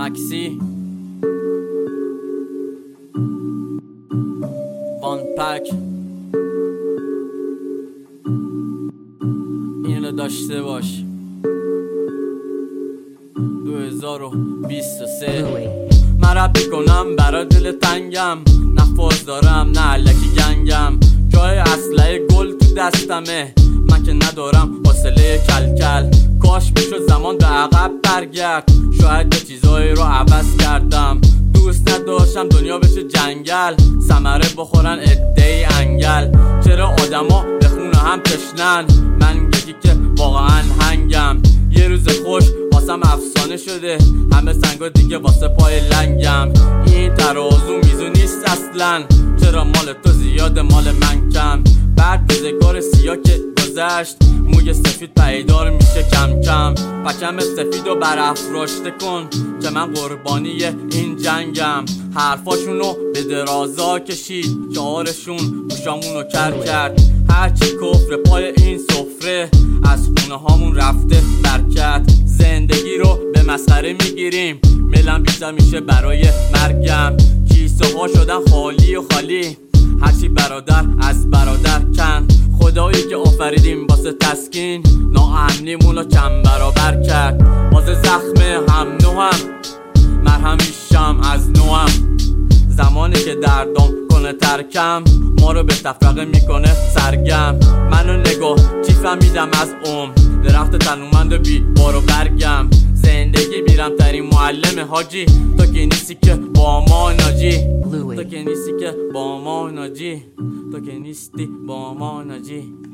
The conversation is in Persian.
مکسی وان پک اینو داشته باش 2023 من رب میکنم برا دل تنگم، نفاذ دارم نه علکی گنگم، جای اسلحه گل تو دستمه، من که ندارم حوصله کلکل. کاش میشد زمان به عقب برگرد، شاید یه چیزایی رو عوض کردم. دوست نداشتم دنیا بشه جنگل، ثمره بخورن عده‌ای انگل. چرا آدما به خونه هم تشنن، من یکی که واقعا هنگم. یه روز خوش واسم افسانه شده، همه سنگا دیگه واسه پای لنگم. این ترازو میزو نیست اصلا، چرا مال تو زیاده مال من کم. بعد روزگار سیاه که گذشت، موی سفید پیدار میشه کم کم. پکم سفیدو برافراشته کن که من قربانی این جنگم. حرفاشونو به درازا کشید، شعارشون گوشامونو کر کرد. هرچی کفر پای این سفره، از خونه هامون رفته برکت. زندگی رو به مسخره میگیریم، ملم بیشتر میشه برای مرگم. کیسه ها شدن خالی و خالی، هرچی برادر از برادر کن. خدایی که آفریدیم واسه تسکین، ناامنیمونو کم برابر کرد. واسه زخم هم نوهم مرهمیشم از نوهم. زمانی که دردم کنه ترکم، ما رو به تفرقه میکنه سرگم. منو نگاه چی فهمیدم از درخت تنومند بی بار و برگم. زندگی بیرم ترین معلم حاجی، تو که نیستی که با ما ناجی، تو که نیستی که با ما ناجی، تو که نیستی با ما ناجی.